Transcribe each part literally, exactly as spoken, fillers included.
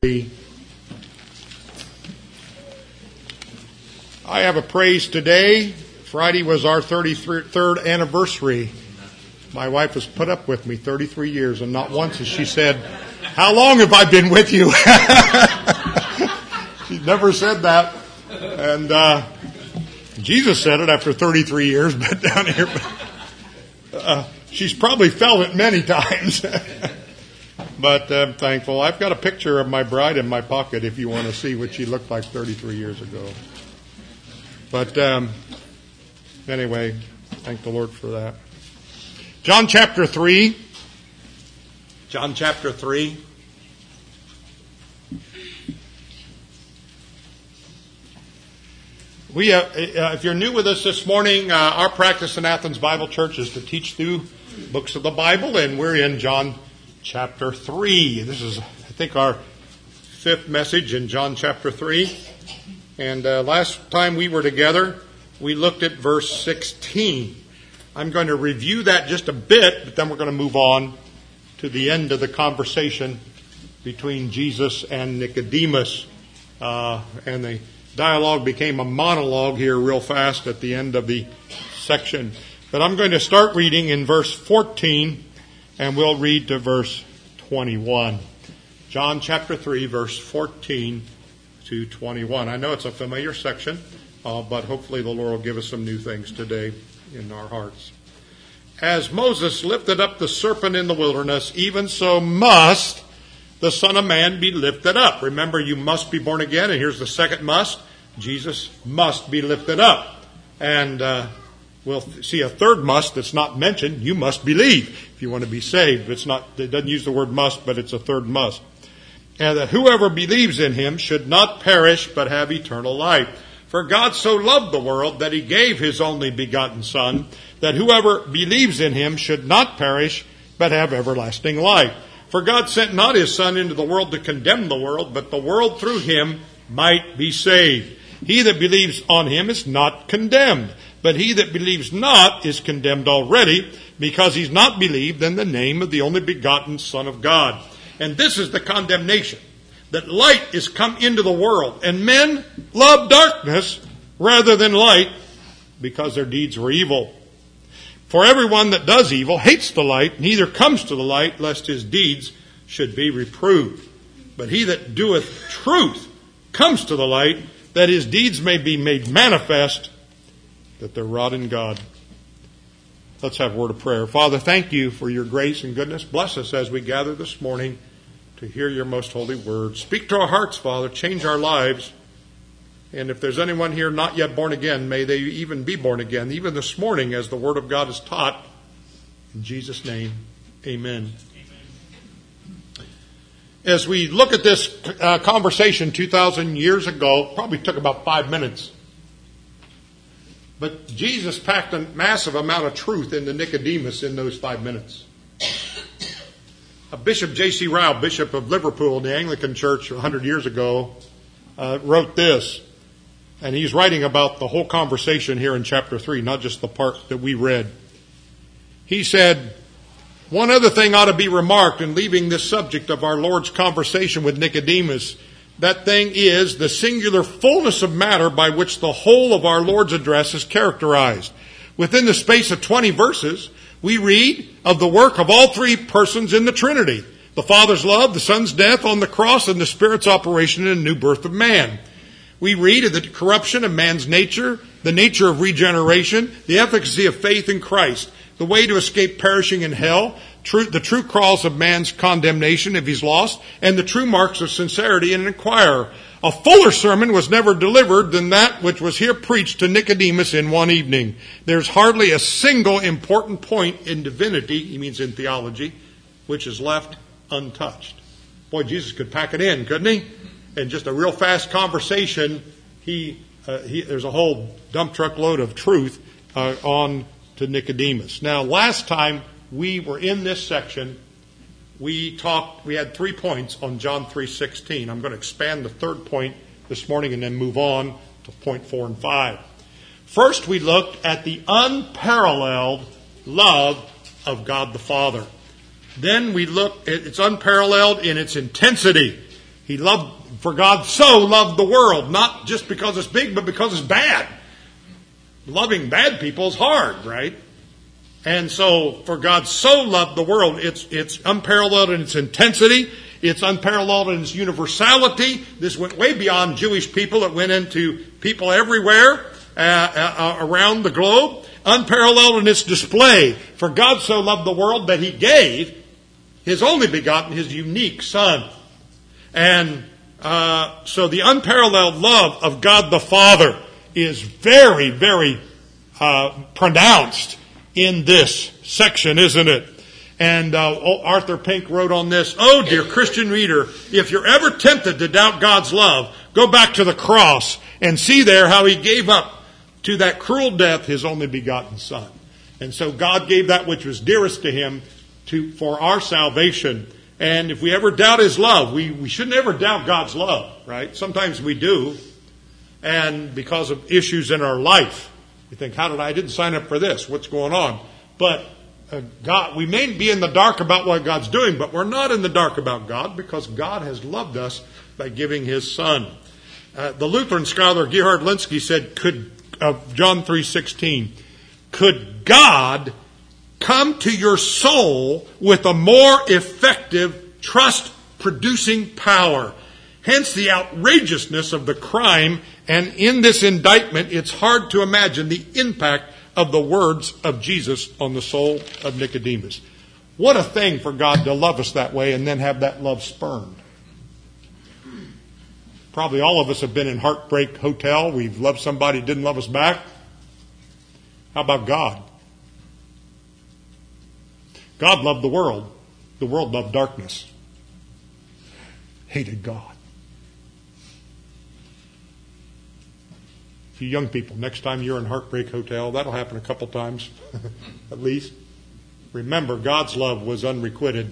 I have a praise today. Friday was our thirty-third anniversary. My wife has put up with me thirty-three years, and not once has she said, "How long have I been with you?" She never said that. And uh, Jesus said it after thirty-three years, but down here, uh, she's probably felt it many times. But I'm thankful. I've got a picture of my bride in my pocket if you want to see what she looked like thirty-three years ago. But um, anyway, thank the Lord for that. John chapter three. John chapter three. We, uh, if you're new with us this morning, uh, our practice in Athens Bible Church is to teach through books of the Bible, and we're in John chapter three. This is, I think, our fifth message in John chapter three. And uh, last time we were together, we looked at verse sixteen. I'm going to review that just a bit, but then we're going to move on to the end of the conversation between Jesus and Nicodemus. Uh, and the dialogue became a monologue here real fast at the end of the section. But I'm going to start reading in verse fourteen, and we'll read to verse twenty-one. John chapter three, verse fourteen to twenty-one. I know it's a familiar section, uh, but hopefully the Lord will give us some new things today in our hearts. As Moses lifted up the serpent in the wilderness, even so must the Son of Man be lifted up. Remember, you must be born again, and here's the second must. Jesus must be lifted up. And uh, we'll see a third must that's not mentioned. You must believe if you want to be saved. It's not, it doesn't use the word must, but it's a third must. And that whoever believes in him should not perish, but have eternal life. For God so loved the world that he gave his only begotten Son, that whoever believes in him should not perish, but have everlasting life. For God sent not his Son into the world to condemn the world, but the world through him might be saved. He that believes on him is not condemned, but he that believes not is condemned already, because he's not believed in the name of the only begotten Son of God. And this is the condemnation, that light is come into the world, and men love darkness rather than light, because their deeds were evil. For everyone that does evil hates the light, neither comes to the light, lest his deeds should be reproved. But he that doeth truth comes to the light, that his deeds may be made manifest, that they're wrought in God. Let's have a word of prayer. Father, thank you for your grace and goodness. Bless us as we gather this morning to hear your most holy word. Speak to our hearts, Father. Change our lives. And if there's anyone here not yet born again, may they even be born again, even this morning as the word of God is taught. In Jesus' name, amen. As we look at this uh, conversation two thousand years ago, probably took about five minutes. But Jesus packed a massive amount of truth into Nicodemus in those five minutes. A Bishop J C Ryle, Bishop of Liverpool in the Anglican Church one hundred years ago, uh, wrote this. And he's writing about the whole conversation here in chapter three, not just the part that we read. He said, one other thing ought to be remarked in leaving this subject of our Lord's conversation with Nicodemus. That thing is the singular fullness of matter by which the whole of our Lord's address is characterized. Within the space of twenty verses, we read of the work of all three persons in the Trinity. The Father's love, the Son's death on the cross, and the Spirit's operation in the new birth of man. We read of the corruption of man's nature, the nature of regeneration, the efficacy of faith in Christ, the way to escape perishing in hell, true, the true cause of man's condemnation if he's lost, and the true marks of sincerity in an inquirer. A fuller sermon was never delivered than that which was here preached to Nicodemus in one evening. There's hardly a single important point in divinity, he means in theology, which is left untouched. Boy, Jesus could pack it in, couldn't he? In just a real fast conversation, he, uh, he there's a whole dump truck load of truth uh, on to Nicodemus. Now, last time we were in this section, we talked, we had three points on John three sixteen. I'm going to expand the third point this morning and then move on to point four and five. First, we looked at the unparalleled love of God the Father. Then we looked, it's unparalleled in its intensity. He loved, for God so loved the world, not just because it's big, but because it's bad. Loving bad people is hard, right? And so, for God so loved the world, it's, it's unparalleled in its intensity. It's unparalleled in its universality. This went way beyond Jewish people. It went into people everywhere uh, uh, around the globe. Unparalleled in its display. For God so loved the world that He gave His only begotten, His unique Son. And uh, so the unparalleled love of God the Father is very, very uh, pronounced in this section, isn't it? And uh, Arthur Pink wrote on this, "Oh, dear Christian reader, if you're ever tempted to doubt God's love, go back to the cross and see there how He gave up to that cruel death His only begotten Son." And so God gave that which was dearest to Him to for our salvation. And if we ever doubt His love, we, we shouldn't ever doubt God's love, right? Sometimes we do. And because of issues in our life, we think, how did I, I didn't sign up for this? What's going on? But uh, God, we may be in the dark about what God's doing, but we're not in the dark about God because God has loved us by giving His Son. Uh, the Lutheran scholar Gerhard Linsky said, could of John three sixteen, could God come to your soul with a more effective trust-producing power? Hence the outrageousness of the crime, and in this indictment, it's hard to imagine the impact of the words of Jesus on the soul of Nicodemus. What a thing for God to love us that way and then have that love spurned. Probably all of us have been in Heartbreak Hotel. We've loved somebody who didn't love us back. How about God? God loved the world. The world loved darkness. Hated God. You young people, next time you're in Heartbreak Hotel, that'll happen a couple times, at least. Remember, God's love was unrequited.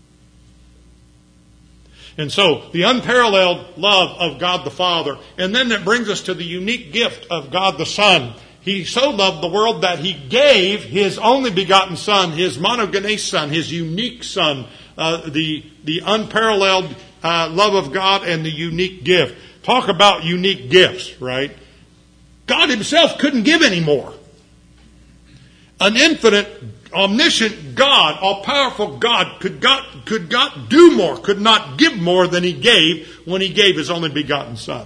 And so, the unparalleled love of God the Father. And then that brings us to the unique gift of God the Son. He so loved the world that He gave His only begotten Son, His monogenes Son, His unique Son, uh, the, the unparalleled uh, love of God and the unique gift. Talk about unique gifts, right? God Himself couldn't give any more. An infinite, omniscient God, all-powerful God, could God, could God do more, could not give more than He gave when He gave His only begotten Son.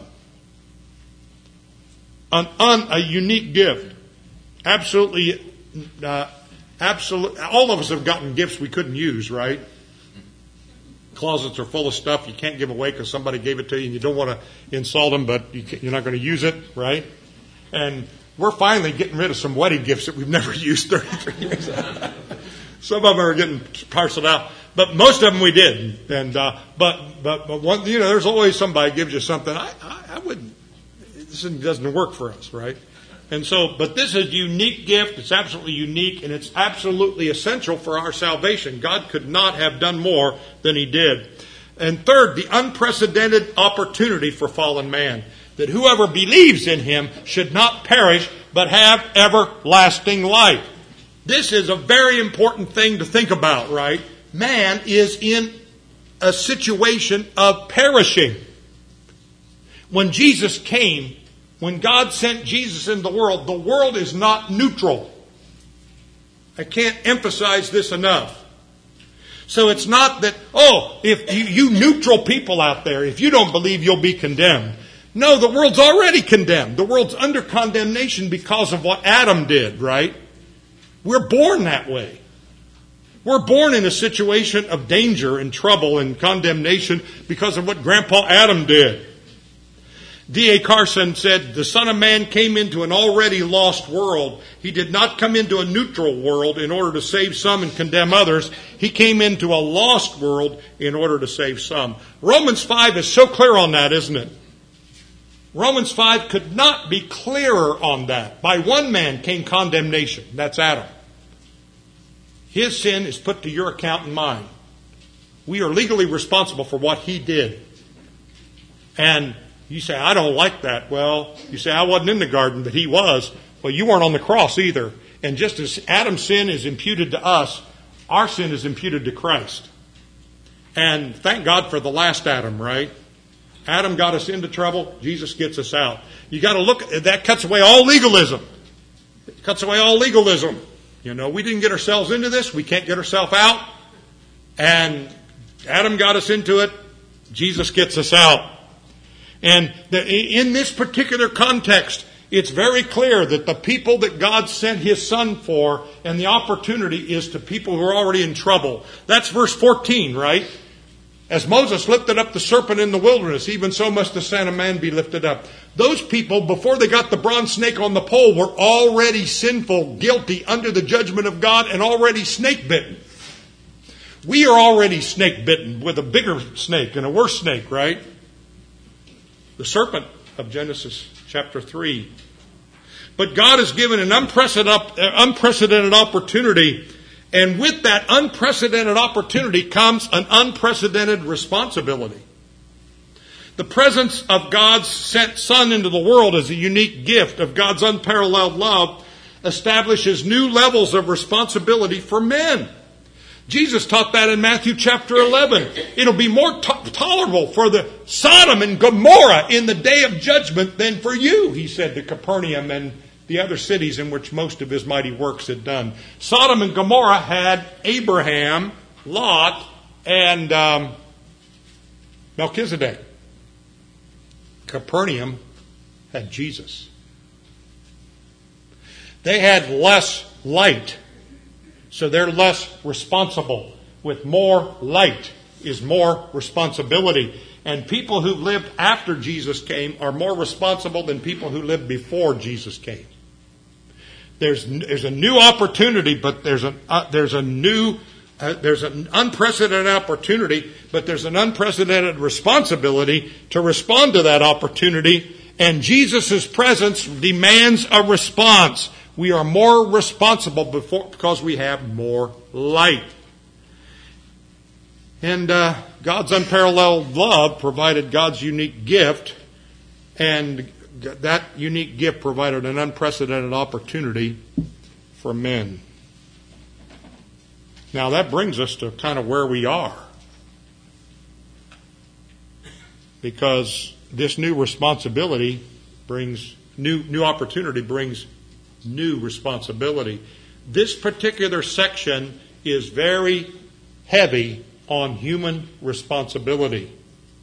An, un, a unique gift. Absolutely, uh, absolute, all of us have gotten gifts we couldn't use, right? Closets are full of stuff you can't give away because somebody gave it to you and you don't want to insult them, but you you're not going to use it, right? And we're finally getting rid of some wedding gifts that we've never used thirty-three years. Some of them are getting parceled out, but most of them we did. And uh, but but but one, you know, there's always somebody gives you something. I, I, I wouldn't. This doesn't work for us, right? And so, but this is a unique gift. It's absolutely unique, and it's absolutely essential for our salvation. God could not have done more than He did. And third, the unprecedented opportunity for fallen man. That whoever believes in Him should not perish, but have everlasting life. This is a very important thing to think about, right? Man is in a situation of perishing. When Jesus came, when God sent Jesus into the world, the world is not neutral. I can't emphasize this enough. So it's not that, oh, if you, you neutral people out there, if you don't believe, you'll be condemned. No, the world's already condemned. The world's under condemnation because of what Adam did, right? We're born that way. We're born in a situation of danger and trouble and condemnation because of what Grandpa Adam did. D A Carson said, the Son of Man came into an already lost world. He did not come into a neutral world in order to save some and condemn others. He came into a lost world in order to save some. Romans five is so clear on that, isn't it? Romans five could not be clearer on that. By one man came condemnation. That's Adam. His sin is put to your account and mine. We are legally responsible for what he did. And you say, I don't like that. Well, you say, I wasn't in the garden, but he was. Well, you weren't on the cross either. And just as Adam's sin is imputed to us, our sin is imputed to Christ. And thank God for the last Adam, right? Adam got us into trouble. Jesus gets us out. You got to look at that. Cuts away all legalism. It cuts away all legalism. You know, we didn't get ourselves into this. We can't get ourselves out. And Adam got us into it. Jesus gets us out. And the, in this particular context, it's very clear that the people that God sent His Son for, and the opportunity is to people who are already in trouble. That's verse fourteen, right? As Moses lifted up the serpent in the wilderness, even so must the Son of Man be lifted up. Those people, before they got the bronze snake on the pole, were already sinful, guilty, under the judgment of God, and already snake bitten. We are already snake bitten with a bigger snake and a worse snake, right? The serpent of Genesis chapter three. But God has given an unprecedented, unprecedented opportunity. And with that unprecedented opportunity comes an unprecedented responsibility. The presence of God's sent Son into the world as a unique gift of God's unparalleled love establishes new levels of responsibility for men. Jesus taught that in Matthew chapter eleven. It'll be more to- tolerable for the Sodom and Gomorrah in the day of judgment than for you, he said to Capernaum and the other cities in which most of his mighty works had done. Sodom and Gomorrah had Abraham, Lot, and um, Melchizedek. Capernaum had Jesus. They had less light, so they're less responsible. With more light is more responsibility. And people who lived after Jesus came are more responsible than people who lived before Jesus came. There's there's a new opportunity, but there's a uh, there's a new uh, there's an unprecedented opportunity, but there's an unprecedented responsibility to respond to that opportunity. And Jesus' presence demands a response. We are more responsible before, because we have more light. And uh, God's unparalleled love provided God's unique gift, and that unique gift provided an unprecedented opportunity for men. Now that brings us to kind of where we are. Because this new responsibility brings, new, new opportunity brings new responsibility. This particular section is very heavy on human responsibility.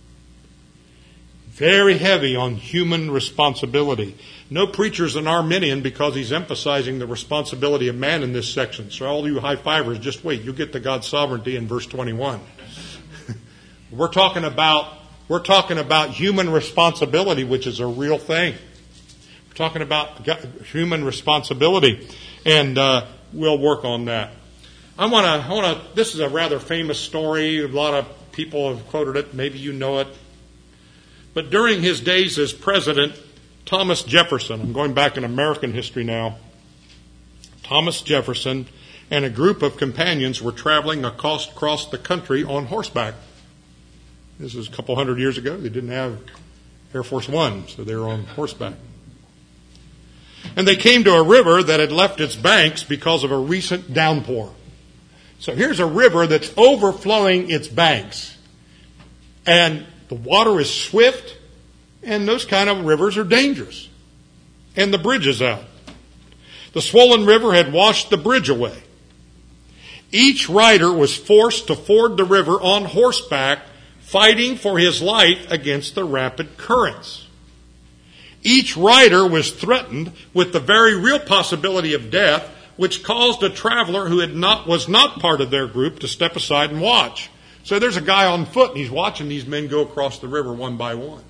Very heavy on human responsibility. No preacher's an Arminian because he's emphasizing the responsibility of man in this section. So all you high-fivers, just wait. You'll get to God's sovereignty in verse twenty-one. We're talking about, we're talking about human responsibility, which is a real thing. We're talking about human responsibility, and uh, we'll work on that. I want to, I want to, this is a rather famous story. A lot of people have quoted it. Maybe you know it. But during his days as president, Thomas Jefferson, I'm going back in American history now, Thomas Jefferson and a group of companions were traveling across, across the country on horseback. This was a couple hundred years ago. They didn't have Air Force One, so they were on horseback. And they came to a river that had left its banks because of a recent downpour. So here's a river that's overflowing its banks. And the water is swift, and those kind of rivers are dangerous. And the bridge is out. The swollen river had washed the bridge away. Each rider was forced to ford the river on horseback, fighting for his life against the rapid currents. Each rider was threatened with the very real possibility of death, which caused a traveler who had not was not part of their group to step aside and watch. So there's a guy on foot, and he's watching these men go across the river one by one.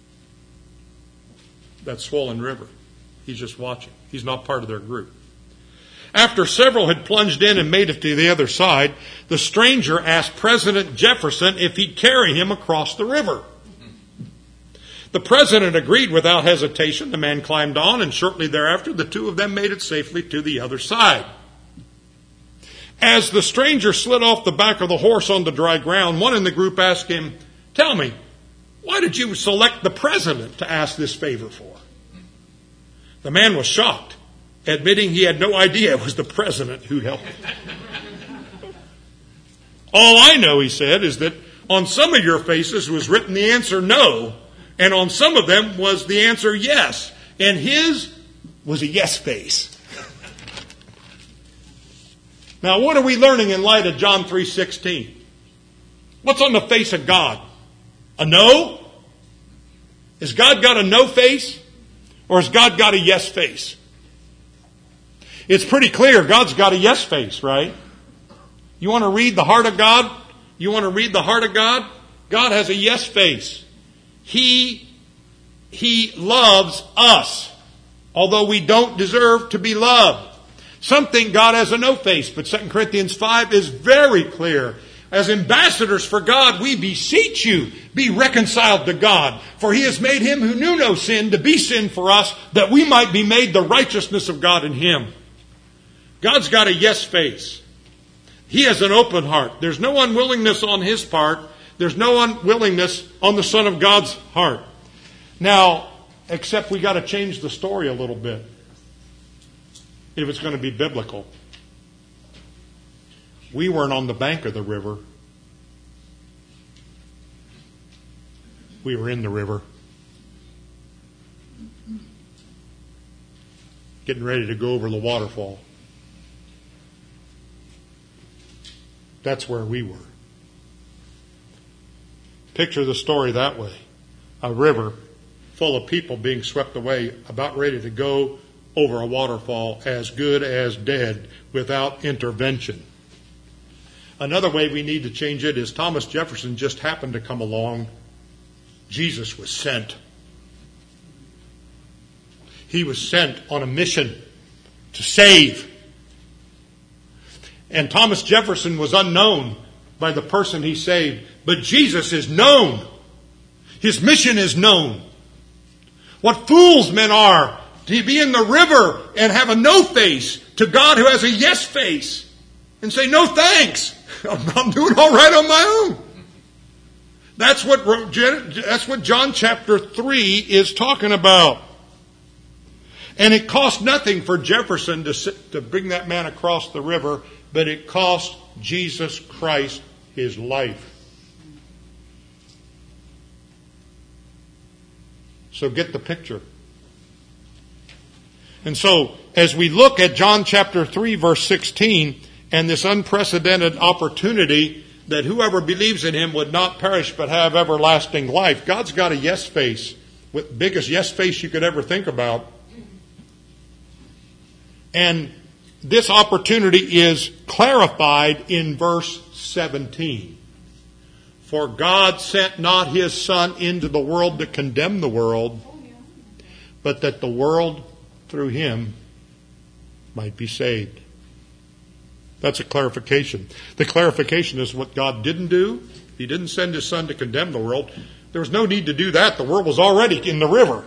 That swollen river. He's just watching. He's not part of their group. After several had plunged in and made it to the other side, the stranger asked President Jefferson if he'd carry him across the river. The president agreed without hesitation. The man climbed on, and shortly thereafter, the two of them made it safely to the other side. As the stranger slid off the back of the horse onto dry ground, one in the group asked him, "Tell me, why did you select the president to ask this favor for?" The man was shocked, admitting he had no idea it was the president who'd helped him. "All I know," he said, "is that On some of your faces was written the answer no, and on some of them was the answer yes. And his was a yes face. Now, what are we learning in light of John three sixteen? What's on the face of God? A no? Has God got a no face? Or has God got a yes face? It's pretty clear God's got a yes face, right? You want to read the heart of God? You want to read the heart of God? God has a yes face. He, he loves us, although we don't deserve to be loved. Some think God has a no face, but Second Corinthians five is very clear. As ambassadors for God, we beseech you, be reconciled to God. For he has made him who knew no sin to be sin for us, that we might be made the righteousness of God in him. God's got a yes face. He has an open heart. There's no unwillingness on his part. There's no unwillingness on the Son of God's heart. Now, except we got to change the story a little bit if it's going to be biblical. We weren't on the bank of the river. We were in the river. Getting ready to go over the waterfall. That's where we were. Picture the story that way. A river full of people being swept away, about ready to go over a waterfall as good as dead without intervention. Another way we need to change it is Thomas Jefferson just happened to come along. Jesus was sent. He was sent on a mission to save. And Thomas Jefferson was unknown by the person he saved. But Jesus is known. His mission is known. What fools men are to be in the river and have a no face to God who has a yes face and say, no thanks. I'm doing all right on my own. That's what, that's what John chapter three is talking about. And it cost nothing for Jefferson to, sit, to bring that man across the river, but it cost Jesus Christ his life. So get the picture. And so, as we look at John chapter three, verse sixteen, and this unprecedented opportunity that whoever believes in him would not perish but have everlasting life, God's got a yes face, with the biggest yes face you could ever think about. And this opportunity is clarified in verse seventeen. For God sent not his Son into the world to condemn the world, but that the world through him might be saved. That's a clarification. The clarification is what God didn't do. He didn't send his Son to condemn the world. There was no need to do that. The world was already in the river.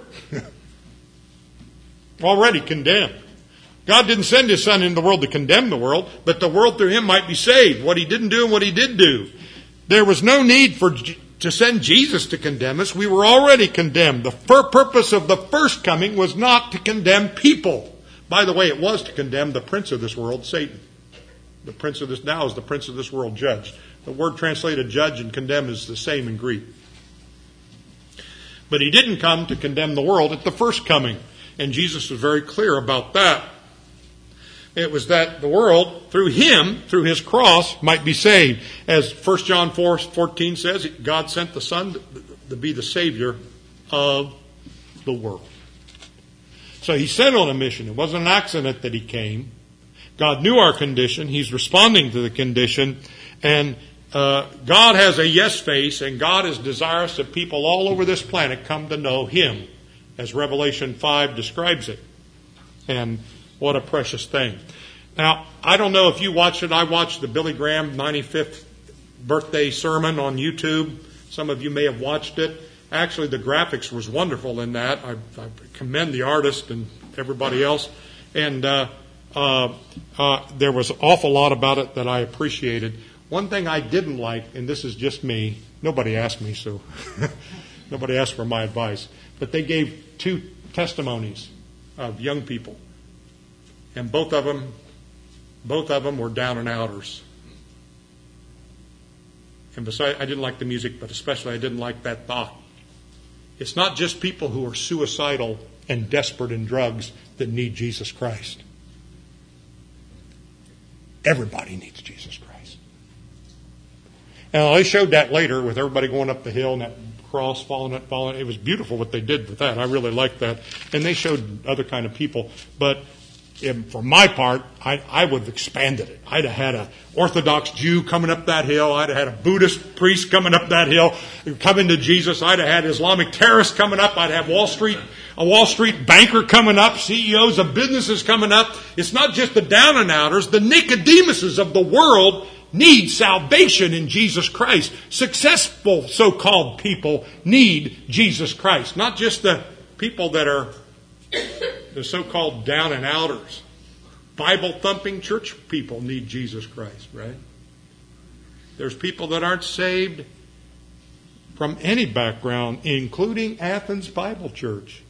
Already condemned. God didn't send his Son into the world to condemn the world, but the world through him might be saved. What he didn't do and what he did do. There was no need for to send Jesus to condemn us. We were already condemned. The purpose of the first coming was not to condemn people. By the way, it was to condemn the prince of this world, Satan. The prince of this now is the prince of this world, judge. The word translated judge and condemn is the same in Greek. But he didn't come to condemn the world at the first coming. And Jesus was very clear about that. It was that the world, through him, through his cross, might be saved. As First John four fourteen says, God sent the Son to be the Savior of the world. So he sent on a mission. It wasn't an accident that he came. God knew our condition. He's responding to the condition. And uh, God has a yes face, and God is desirous that people all over this planet come to know him, as Revelation five describes it. And what a precious thing. Now, I don't know if you watched it. I watched the Billy Graham ninety-fifth birthday sermon on YouTube. Some of you may have watched it. Actually, the graphics was wonderful in that. I, I commend the artist and everybody else. And uh, uh, uh, there was an awful lot about it that I appreciated. One thing I didn't like, and this is just me, nobody asked me, so nobody asked for my advice, but they gave two testimonies of young people. And both of them, both of them were down and outers. And besides, I didn't like the music, but especially I didn't like that thought. It's not just people who are suicidal and desperate in drugs that need Jesus Christ. Everybody needs Jesus Christ. And they showed that later with everybody going up the hill and that cross falling, falling. It was beautiful what they did with that. I really liked that. And they showed other kind of people. But for my part, I, I would have expanded it. I'd have had an Orthodox Jew coming up that hill. I'd have had a Buddhist priest coming up that hill, coming to Jesus. I'd have had Islamic terrorists coming up. I'd have Wall Street, a Wall Street banker coming up, C E Os of businesses coming up. It's not just the down and outers. The Nicodemuses of the world need salvation in Jesus Christ. Successful so-called people need Jesus Christ. Not just the people that are the so-called down and outers. Bible-thumping church people need Jesus Christ, right? There's people that aren't saved from any background, including Athens Bible Church.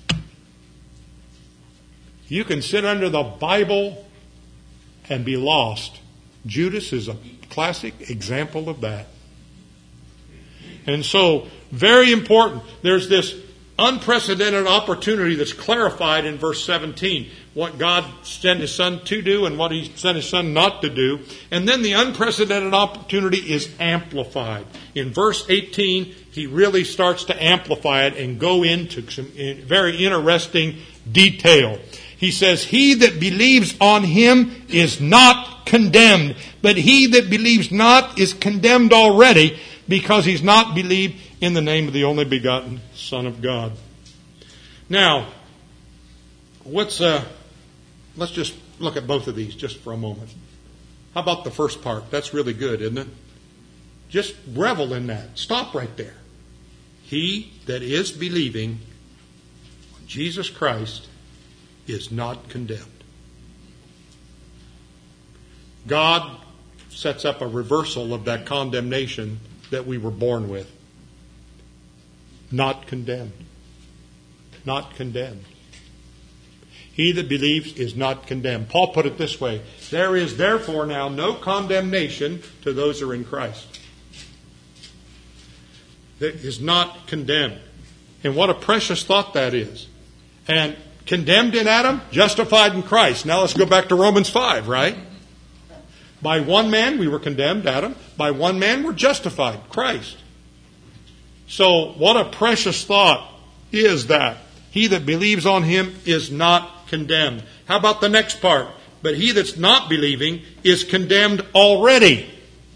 You can sit under the Bible and be lost. Judas is a classic example of that. And so, very important. There's this unprecedented opportunity that's clarified in verse seventeen. What God sent His Son to do and what He sent His Son not to do. And then the unprecedented opportunity is amplified. In verse eighteen, He really starts to amplify it and go into some very interesting detail. He says, "He that believes on Him is not condemned, but he that believes not is condemned already, because he's not believed in the name of the only begotten Son of God." Now, what's uh, let's just look at both of these just for a moment. How about the first part? That's really good, isn't it? Just revel in that. Stop right there. He that is believing on Jesus Christ is not condemned. God sets up a reversal of that condemnation that we were born with. Not condemned. Not condemned. He that believes is not condemned. Paul put it this way: there is therefore now no condemnation to those who are in Christ. That is not condemned. And what a precious thought that is. And condemned in Adam, justified in Christ. Now let's go back to Romans five, right? By one man we were condemned, Adam. By one man we're justified, Christ. So what a precious thought is that. He that believes on Him is not condemned. How about the next part? But he that's not believing is condemned already.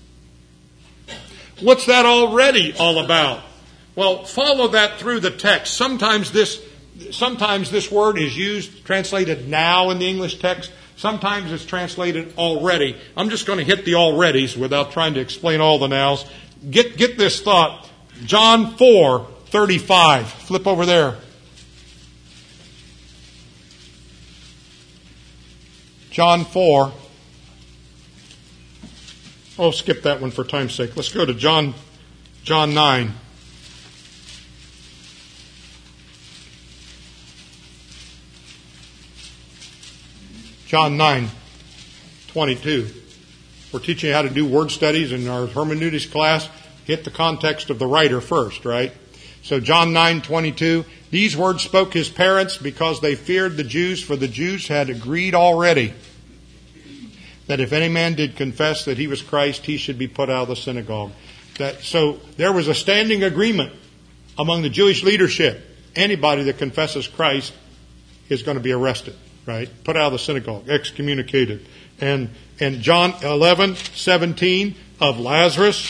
What's that already all about? Well, follow that through the text. Sometimes this, sometimes this word is used, translated now in the English text. Sometimes it's translated already. I'm just going to hit the alreadies without trying to explain all the nows. Get, get this thought. John four thirty-five. Flip over there. John four. Oh, skip that one for time's sake. Let's go to John, John nine. John nine twenty-two. We're teaching you how to do word studies in our hermeneutics class. Get the context of the writer first, right? So John nine twenty-two. These words spoke his parents because they feared the Jews, for the Jews had agreed already that if any man did confess that he was Christ, he should be put out of the synagogue. That, so there was a standing agreement among the Jewish leadership. Anybody that confesses Christ is going to be arrested, right? Put out of the synagogue, excommunicated. And and John eleven seventeen of Lazarus.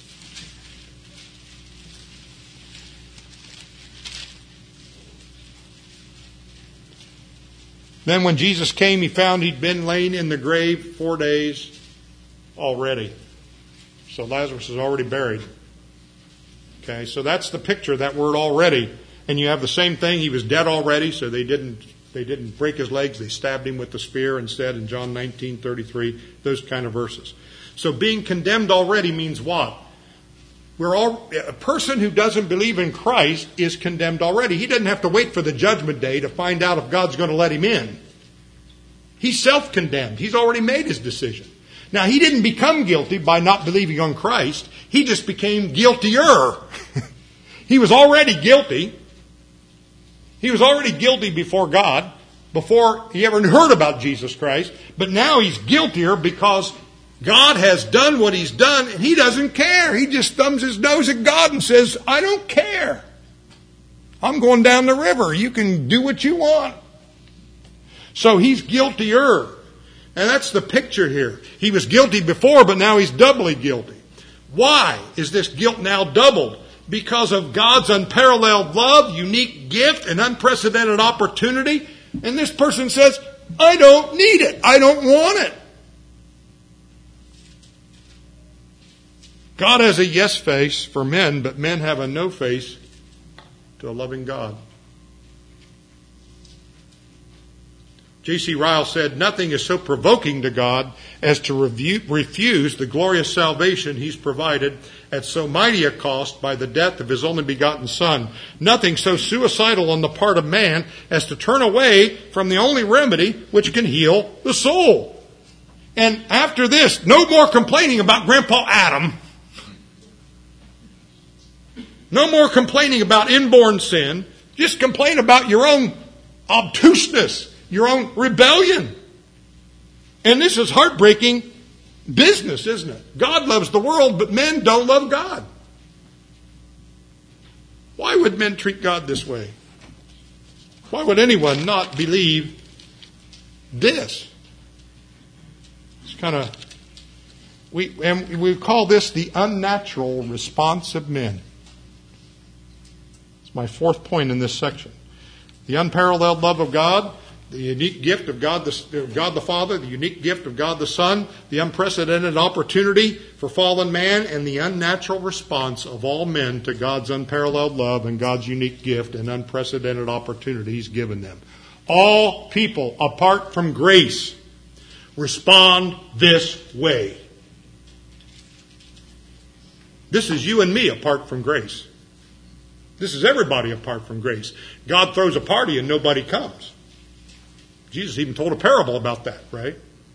Then when Jesus came, he found he'd been laying in the grave four days already. So Lazarus is already buried. Okay, so that's the picture of that word already. And you have the same thing. He was dead already, so they didn't they didn't break his legs. They stabbed him with the spear instead in John nineteen thirty-three, those kind of verses. So being condemned already means what? We're all, a person who doesn't believe in Christ is condemned already. He doesn't have to wait for the judgment day to find out if God's going to let him in. He's self-condemned. He's already made his decision. Now, he didn't become guilty by not believing on Christ. He just became guiltier. He was already guilty. He was already guilty before God, before he ever heard about Jesus Christ. But now he's guiltier because God has done what he's done, and he doesn't care. He just thumbs his nose at God and says, I don't care. I'm going down the river. You can do what you want. So he's guiltier. And that's the picture here. He was guilty before, but now he's doubly guilty. Why is this guilt now doubled? Because of God's unparalleled love, unique gift, and unprecedented opportunity. And this person says, I don't need it. I don't want it. God has a yes face for men, but men have a no face to a loving God. J C Ryle said, nothing is so provoking to God as to review, refuse the glorious salvation he's provided at so mighty a cost by the death of his only begotten Son. Nothing so suicidal on the part of man as to turn away from the only remedy which can heal the soul. And after this, no more complaining about Grandpa Adam. No more complaining about inborn sin. Just complain about your own obtuseness, your own rebellion. And this is heartbreaking business, isn't it? God loves the world, but men don't love God. Why would men treat God this way? Why would anyone not believe this? It's kind of, we, and we call this the unnatural response of men. It's my fourth point in this section. The unparalleled love of God, the unique gift of God the, God the Father, the unique gift of God the Son, the unprecedented opportunity for fallen man, and the unnatural response of all men to God's unparalleled love and God's unique gift and unprecedented opportunity He's given them. All people, apart from grace, respond this way. This is you and me apart from grace. This is everybody apart from grace. God throws a party and nobody comes. Jesus even told a parable about that, right?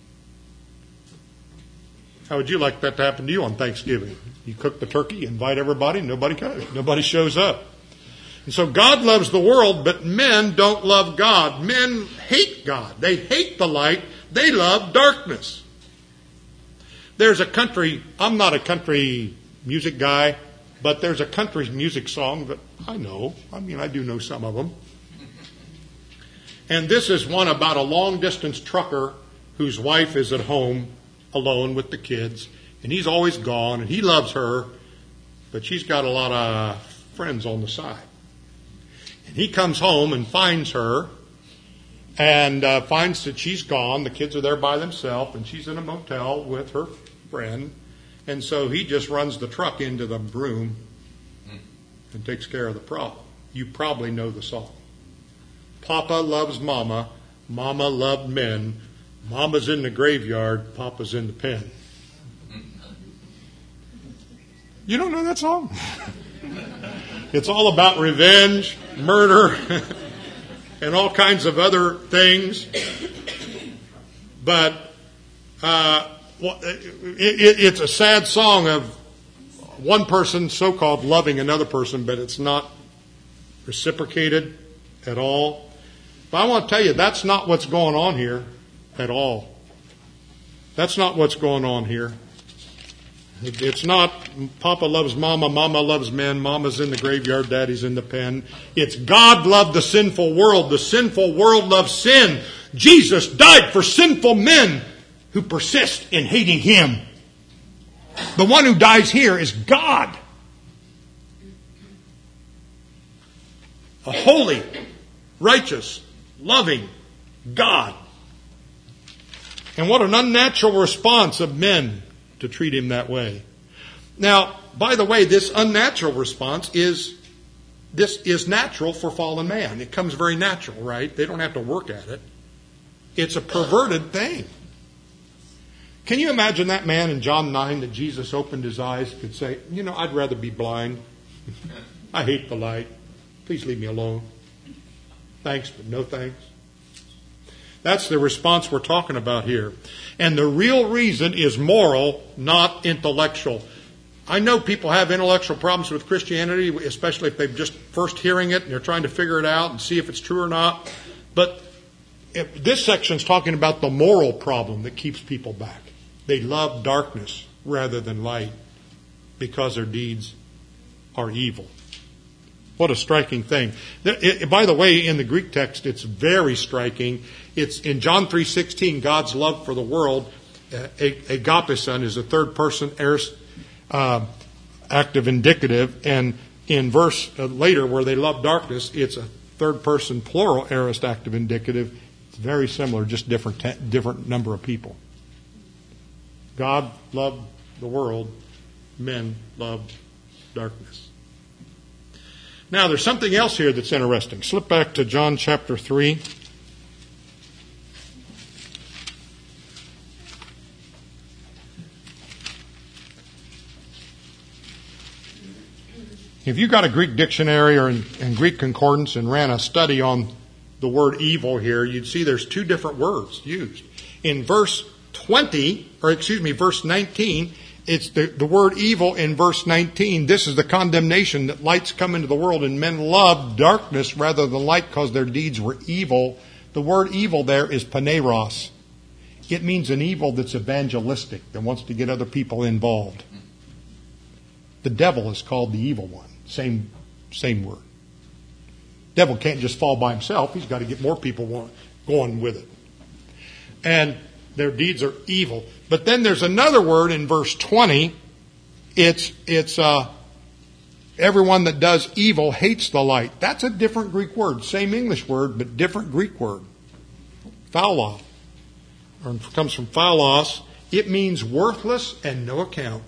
How would you like that to happen to you on Thanksgiving? You cook the turkey, invite everybody, nobody comes. Nobody shows up. And so God loves the world, but men don't love God. Men hate God. They hate the light. They love darkness. There's a country, I'm not a country music guy, but there's a country music song that I know. I mean, I do know some of them. And this is one about a long-distance trucker whose wife is at home alone with the kids. And he's always gone, and he loves her, but she's got a lot of friends on the side. And he comes home and finds her, and uh, finds that she's gone. The kids are there by themselves, and she's in a motel with her friend. And so he just runs the truck into the room and takes care of the problem. You probably know the song. Papa loves Mama, Mama loved men. Mama's in the graveyard, Papa's in the pen. You don't know that song? It's all about revenge, murder, and all kinds of other things. But uh, it, it's a sad song of one person so-called loving another person, but it's not reciprocated at all. But I want to tell you, that's not what's going on here at all. That's not what's going on here. It's not Papa loves Mama, Mama loves men, Mama's in the graveyard, Daddy's in the pen. It's God loved the sinful world. The sinful world loves sin. Jesus died for sinful men who persist in hating Him. The one who dies here is God. A holy, righteous, loving God. And what an unnatural response of men to treat Him that way. Now, by the way, this unnatural response is this is natural for fallen man. It comes very natural, right? They don't have to work at it. It's a perverted thing. Can you imagine that man in John nine that Jesus opened his eyes could say, you know, I'd rather be blind. I hate the light. Please leave me alone. Thanks, but no thanks. That's the response we're talking about here. And the real reason is moral, not intellectual. I know people have intellectual problems with Christianity, especially if they're just first hearing it and they're trying to figure it out and see if it's true or not. But if this section is talking about the moral problem that keeps people back. They love darkness rather than light because their deeds are evil. What a striking thing. By the way, in the Greek text, it's very striking. It's in John three sixteen, God's love for the world. Agapeson is a third person aorist, uh, active indicative. And in verse uh, later, where they love darkness, it's a third person plural aorist active indicative. It's very similar, just different te- different number of people. God loved the world. Men loved darkness. Now, there's something else here that's interesting. Slip back to John chapter three. If you got a Greek dictionary or in, in Greek concordance and ran a study on the word evil here, you'd see there's two different words used. In verse twenty, or excuse me, verse nineteen, it's the, the word evil in verse nineteen. This is the condemnation that light's come into the world and men love darkness rather than light because their deeds were evil. The word evil there is paneros. It means an evil that's evangelistic, that wants to get other people involved. The devil is called the evil one. Same, same word. Devil can't just fall by himself. He's got to get more people going with it. And their deeds are evil. But then there's another word in verse twenty. It's it's uh, everyone that does evil hates the light. That's a different Greek word. Same English word, but different Greek word. Phaulos. Or comes from phaulos. It means worthless and no account.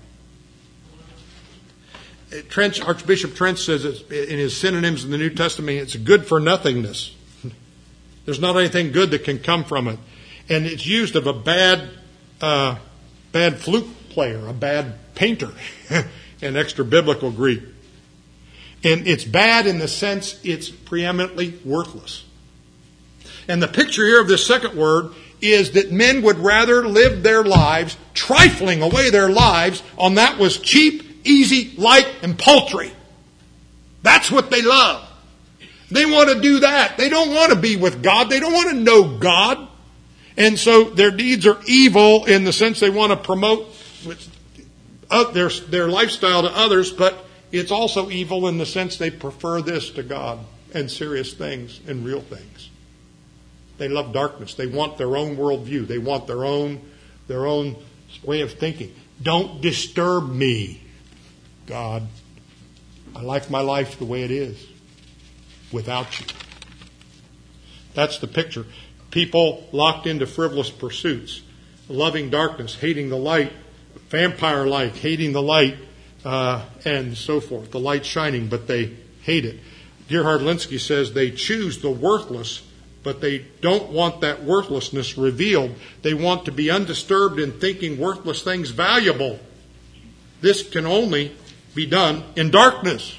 Trench, Archbishop Trench says it's, in his synonyms in the New Testament, it's good for nothingness. There's not anything good that can come from it. And it's used of a bad uh, bad flute player, a bad painter in extra biblical Greek. And it's bad in the sense it's preeminently worthless. And the picture here of this second word is that men would rather live their lives, trifling away their lives on that was cheap, easy, light, and paltry. That's what they love. They want to do that. They don't want to be with God. They don't want to know God. And so their deeds are evil in the sense they want to promote their, their lifestyle to others, but it's also evil in the sense they prefer this to God and serious things and real things. They love darkness. They want their own worldview. They want their own, their own way of thinking. Don't disturb me, God. I like my life the way it is without you. That's the picture. People locked into frivolous pursuits, loving darkness, hating the light, vampire-like, hating the light, uh, and so forth. The light shining, but they hate it. Gerhard Linsky says they choose the worthless, but they don't want that worthlessness revealed. They want to be undisturbed in thinking worthless things valuable. This can only be done in darkness.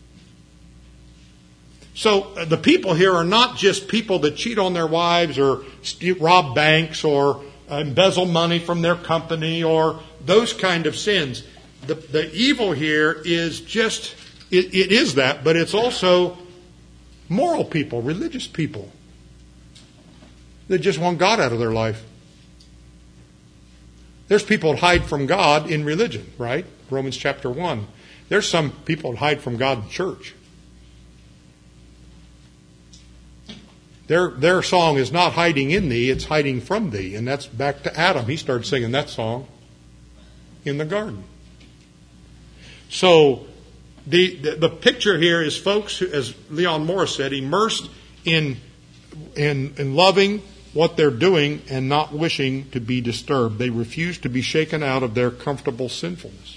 So uh, the people here are not just people that cheat on their wives or steal, rob banks or uh, embezzle money from their company or those kind of sins. The, the evil here is just, it, it is that, but it's also moral people, religious people. They just want God out of their life. There's people that hide from God in religion, right? Romans chapter one. There's some people that hide from God in church. Their their song is not hiding in thee, it's hiding from thee. And that's back to Adam. He started singing that song in the garden. So the the, the picture here is folks, who, as Leon Morris said, immersed in, in in loving what they're doing and not wishing to be disturbed. They refuse to be shaken out of their comfortable sinfulness.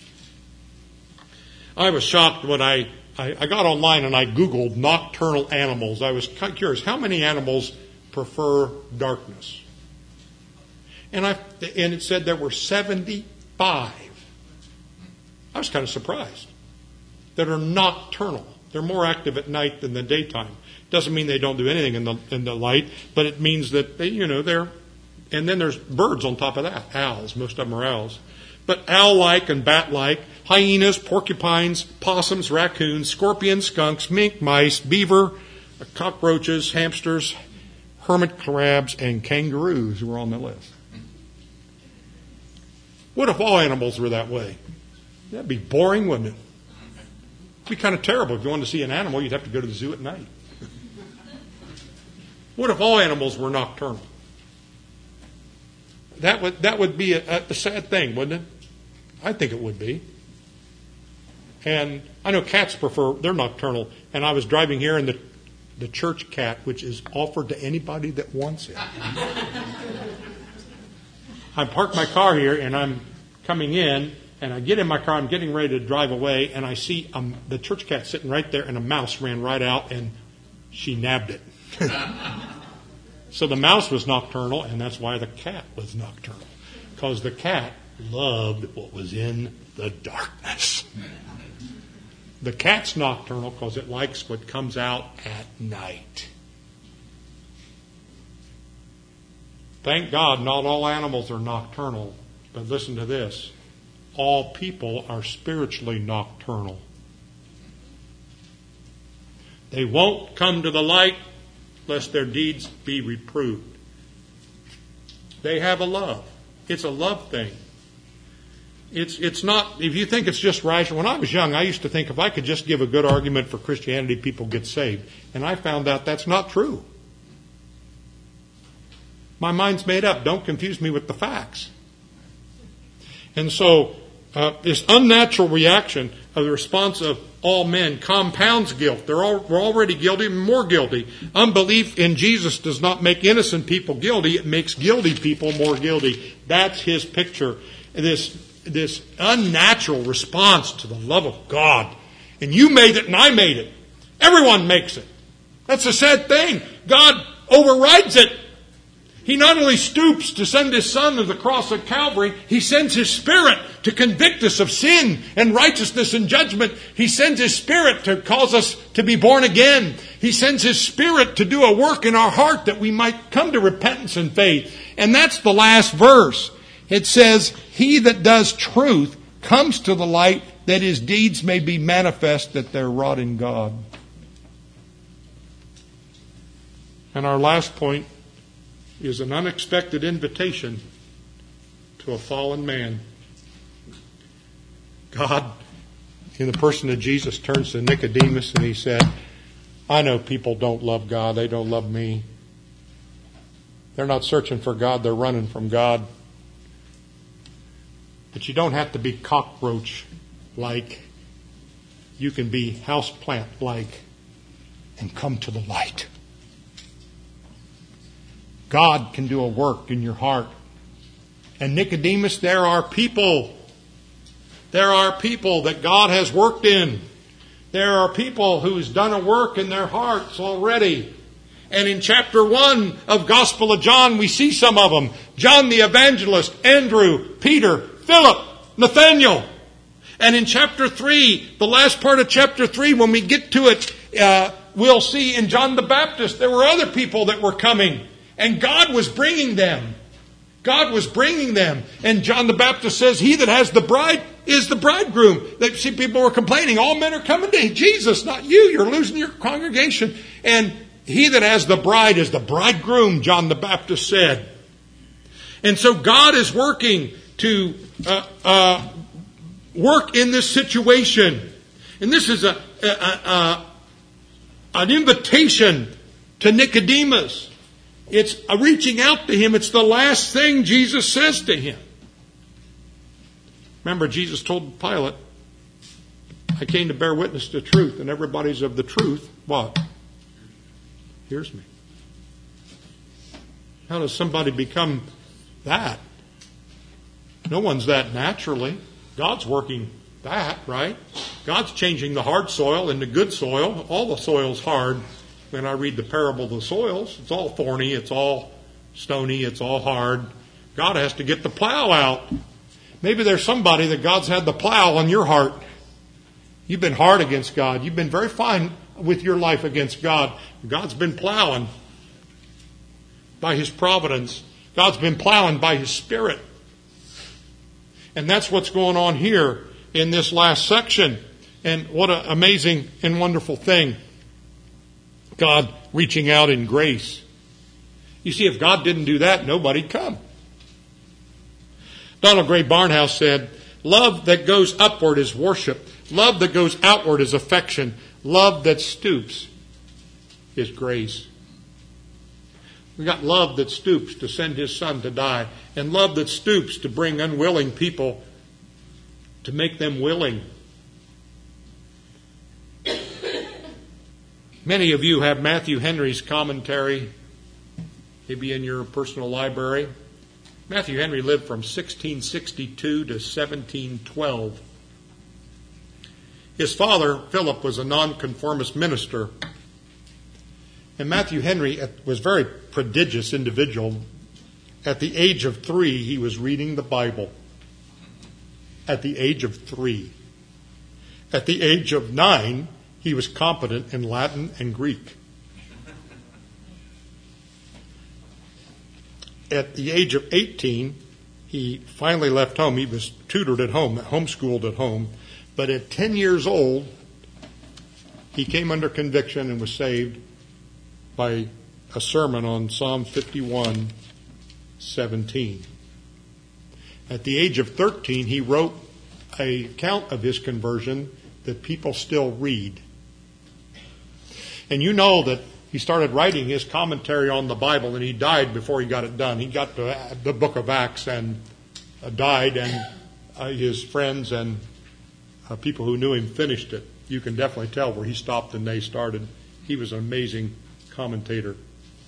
I was shocked when I I, I got online and I Googled nocturnal animals. I was curious, how many animals prefer darkness? And I and it said there were seventy-five. I was kind of surprised that are nocturnal. They're more active at night than the daytime. Doesn't mean they don't do anything in the in the light, but it means that they, you know, they're. And then there's birds on top of that. Owls. Most of them are owls. But owl-like and bat-like, hyenas, porcupines, possums, raccoons, scorpions, skunks, mink, mice, beaver, cockroaches, hamsters, hermit crabs, and kangaroos were on the list. What if all animals were that way? That'd be boring, wouldn't it? It'd be kind of terrible. If you wanted to see an animal, you'd have to go to the zoo at night. What if all animals were nocturnal? That would that would be a, a sad thing, wouldn't it? I think it would be. And I know cats prefer, they're nocturnal. And I was driving here, and the, the church cat, which is offered to anybody that wants it. I parked my car here, and I'm coming in, and I get in my car, I'm getting ready to drive away, and I see um, the church cat sitting right there, and a mouse ran right out, and she nabbed it. So the mouse was nocturnal, and that's why the cat was nocturnal. Because the cat loved what was in the darkness. The cat's nocturnal because it likes what comes out at night. Thank God not all animals are nocturnal. But listen to this. All people are spiritually nocturnal. They won't come to the light lest their deeds be reproved. They have a love. It's a love thing. It's it's not, if you think it's just rational. When I was young, I used to think if I could just give a good argument for Christianity, people get saved. And I found out that's not true. My mind's made up. Don't confuse me with the facts. And so, uh, this unnatural reaction of the response of all men compounds guilt. They're all, we're already guilty, more guilty. Unbelief in Jesus does not make innocent people guilty. It makes guilty people more guilty. That's his picture. This, this unnatural response to the love of God. And you made it and I made it. Everyone makes it. That's a sad thing. God overrides it. He not only stoops to send His Son to the cross at Calvary, He sends His Spirit to convict us of sin and righteousness and judgment. He sends His Spirit to cause us to be born again. He sends His Spirit to do a work in our heart that we might come to repentance and faith. And that's the last verse. It says, He that does truth comes to the light, that his deeds may be manifest, that they're wrought in God. And our last point is an unexpected invitation to a fallen man. God, in the person of Jesus, turns to Nicodemus and He said, I know people don't love God. They don't love me. They're not searching for God. They're running from God. But you don't have to be cockroach-like. You can be houseplant-like and come to the light. God can do a work in your heart. And Nicodemus, there are people. There are people that God has worked in. There are people who's done a work in their hearts already. And in chapter one of Gospel of John, we see some of them. John the Evangelist, Andrew, Peter, Philip, Nathaniel. And in chapter three, the last part of chapter three, when we get to it, uh, we'll see in John the Baptist, there were other people that were coming. And God was bringing them. God was bringing them. And John the Baptist says, He that has the bride is the bridegroom. They see people were complaining. All men are coming to Jesus, not you. You're losing your congregation. And he that has the bride is the bridegroom, John the Baptist said. And so God is working to uh, uh, work in this situation. And this is a, a, a, a an invitation to Nicodemus. It's a reaching out to him. It's the last thing Jesus says to him. Remember, Jesus told Pilate, I came to bear witness to truth, and everybody's of the truth. What? Hears me. How does somebody become that? No one's that naturally. God's working that, right? God's changing the hard soil into good soil. All the soil's hard. When I read the parable of the soils, it's all thorny, it's all stony, it's all hard. God has to get the plow out. Maybe there's somebody that God's had the plow on your heart. You've been hard against God. You've been very fine with your life against God. God's been plowing by His providence. God's been plowing by His Spirit. And that's what's going on here in this last section. And what an amazing and wonderful thing. God reaching out in grace. You see, if God didn't do that, nobody'd come. Donald Gray Barnhouse said, love that goes upward is worship. Love that goes outward is affection. Love that stoops is grace. We got love that stoops to send His Son to die. And love that stoops to bring unwilling people, to make them willing. Many of you have Matthew Henry's commentary, maybe in your personal library. Matthew Henry lived from sixteen sixty-two to seventeen twelve. His father, Philip, was a nonconformist minister. And Matthew Henry was a very prodigious individual. At the age of three, he was reading the Bible. At the age of three. At the age of nine, he was competent in Latin and Greek. At the age of eighteen, he finally left home. He was tutored at home, homeschooled at home. But at ten years old, he came under conviction and was saved by a sermon on Psalm fifty-one seventeen. At the age of thirteen, he wrote an account of his conversion that people still read. And you know that he started writing his commentary on the Bible, and he died before he got it done. He got to the book of Acts and died, and uh, his friends and uh, people who knew him finished it. You can definitely tell where he stopped and they started. He was an amazing commentator.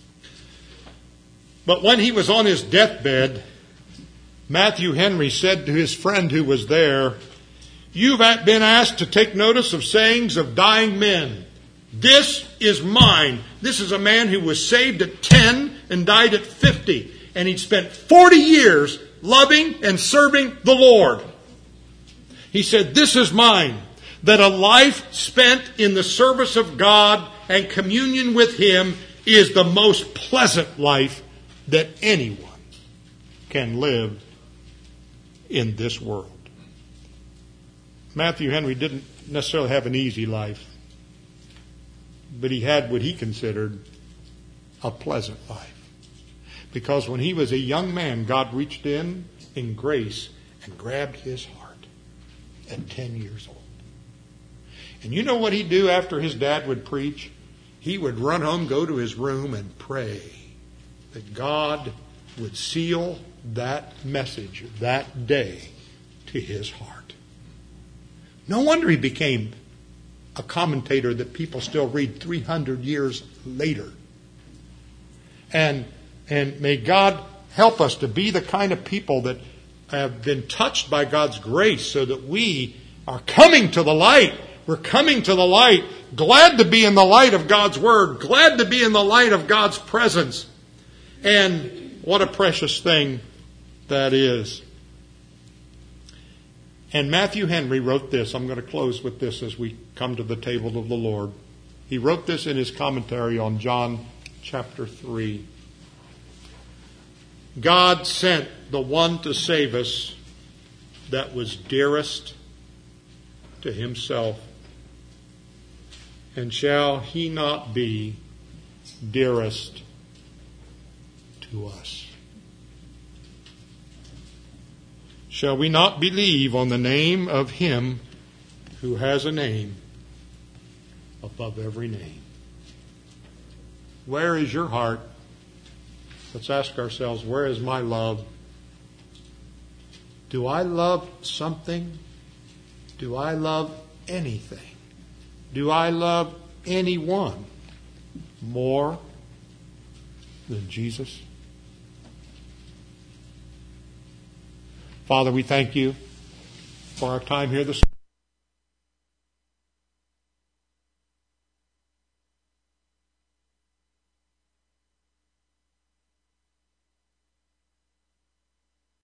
But when he was on his deathbed, Matthew Henry said to his friend who was there, "You've been asked to take notice of sayings of dying men. This is mine." This is a man who was saved at ten and died at fifty. And he'd spent forty years loving and serving the Lord. He said, "This is mine, that a life spent in the service of God and communion with Him is the most pleasant life that anyone can live in this world." Matthew Henry didn't necessarily have an easy life, but he had what he considered a pleasant life. Because when he was a young man, God reached in in grace and grabbed his heart at ten years old. And you know what he'd do after his dad would preach? He would run home, go to his room, and pray that God would seal that message that day to his heart. No wonder he became a commentator that people still read three hundred years later. And, and may God help us to be the kind of people that have been touched by God's grace so that we are coming to the light. We're coming to the light, glad to be in the light of God's Word, glad to be in the light of God's presence. And what a precious thing that is. And Matthew Henry wrote this. I'm going to close with this as we come to the table of the Lord. He wrote this in his commentary on John chapter three. "God sent the one to save us that was dearest to Himself. And shall He not be dearest to us? Shall we not believe on the name of Him who has a name above every name?" Where is your heart? Let's ask ourselves, where is my love? Do I love something? Do I love anything? Do I love anyone more than Jesus? Father, we thank You for our time here this morning.